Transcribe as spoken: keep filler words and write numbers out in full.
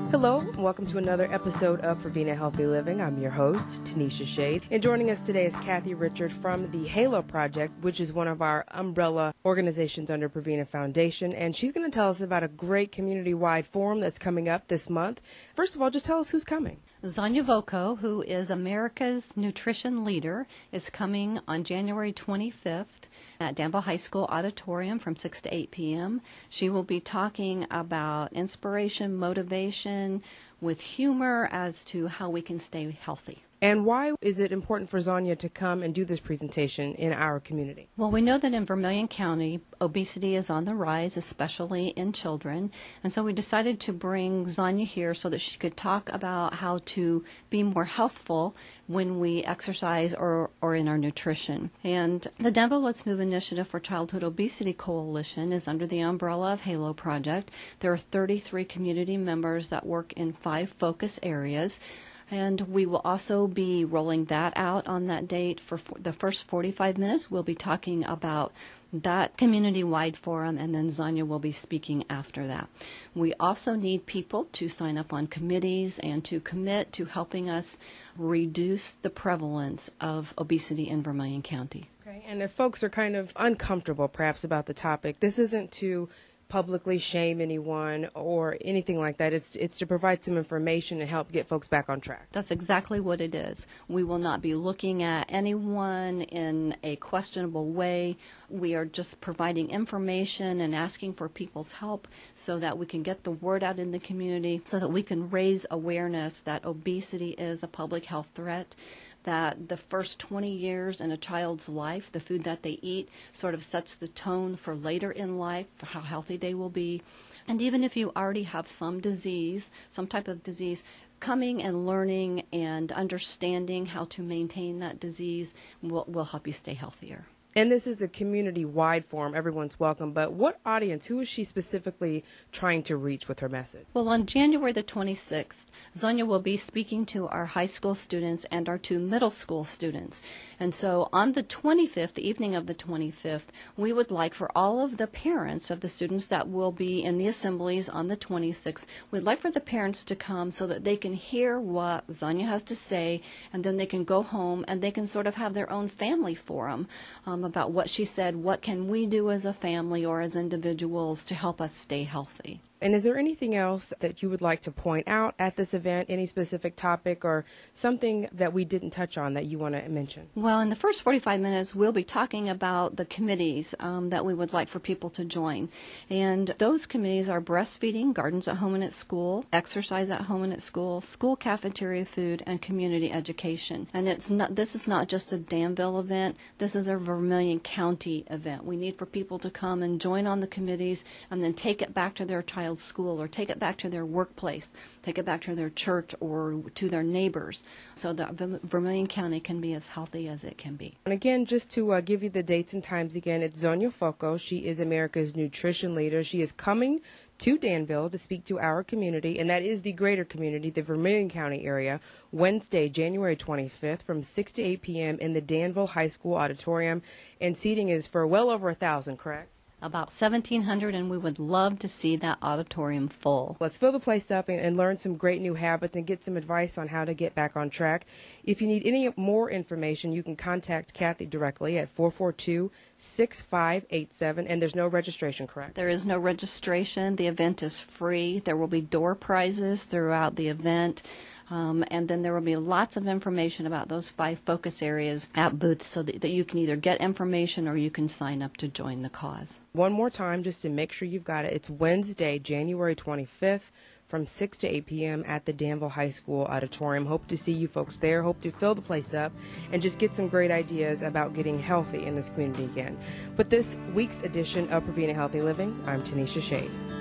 Hello, welcome to another episode of Pravina Healthy Living. I'm your host, Tanisha Shade, and joining us today is Kathy Richard from the Halo Project, which is one of our umbrella organizations under Pravina Foundation, and she's going to tell us about a great community-wide forum that's coming up this month. First of all, just tell us who's coming. Zanya Voko, who is America's Nutrition Leader, is coming on January twenty-fifth at Danville High School Auditorium from six to eight p.m. She will be talking about inspiration, motivation, with humor as to how we can stay healthy. And why is it important for Zanya to come and do this presentation in our community? Well, we know that in Vermilion County, obesity is on the rise, especially in children. And so we decided to bring Zanya here so that she could talk about how to be more healthful when we exercise or, or in our nutrition. And the Danville Let's Move Initiative for Childhood Obesity Coalition is under the umbrella of Halo Project. There are thirty-three community members that work in five focus areas. And we will also be rolling that out on that date. For the first forty-five minutes, we'll be talking about that community-wide forum, and then Zanya will be speaking after that. We also need people to sign up on committees and to commit to helping us reduce the prevalence of obesity in Vermilion County. Okay, and if folks are kind of uncomfortable perhaps about the topic, this isn't to publicly shame anyone or anything like that. It's it's to provide some information and help get folks back on track. That's exactly what it is. We will not be looking at anyone in a questionable way. We are just providing information and asking for people's help so that we can get the word out in the community, so that we can raise awareness that obesity is a public health threat, that the first twenty years in a child's life, the food that they eat sort of sets the tone for later in life, for how healthy they will be. And even if you already have some disease, some type of disease, coming and learning and understanding how to maintain that disease will, will help you stay healthier. And this is a community-wide forum. Everyone's welcome. But what audience, who is she specifically trying to reach with her message? Well, on January the twenty-sixth, Zanya will be speaking to our high school students and our two middle school students. And so on the twenty-fifth, the evening of the twenty-fifth, we would like for all of the parents of the students that will be in the assemblies on the twenty-sixth, we'd like for the parents to come so that they can hear what Zanya has to say, and then they can go home and they can sort of have their own family forum um, about what she said, what can we do as a family or as individuals to help us stay healthy. And is there anything else that you would like to point out at this event, any specific topic or something that we didn't touch on that you want to mention? Well, in the first forty-five minutes, we'll be talking about the committees um, that we would like for people to join. And those committees are breastfeeding, gardens at home and at school, exercise at home and at school, school cafeteria food, and community education. And it's not, this is not just a Danville event. This is a Vermilion County event. We need for people to come and join on the committees and then take it back to their child school or take it back to their workplace, take it back to their church or to their neighbors so that Vermilion County can be as healthy as it can be. And again, just to uh, give you the dates and times again, it's Zanya Voko. She is America's Nutrition Leader. She is coming to Danville to speak to our community, and that is the greater community, the Vermilion County area, Wednesday, January twenty-fifth from six to eight p.m. in the Danville High School Auditorium, and seating is for well over a thousand, correct? About seventeen hundred, and we would love to see that auditorium full. Let's fill the place up and, and learn some great new habits and get some advice on how to get back on track. If you need any more information, you can contact Kathy directly at four four two, six five eight seven, and there's no registration, correct? There is no registration. The event is free. There will be door prizes throughout the event. Um, and then there will be lots of information about those five focus areas at booths so that, that you can either get information or you can sign up to join the cause. One more time, just to make sure you've got it. It's Wednesday, January twenty-fifth from six to eight p.m. at the Danville High School Auditorium. Hope to see you folks there. Hope to fill the place up and just get some great ideas about getting healthy in this community again. With this week's edition of Pravina Healthy Living, I'm Tanisha Shade.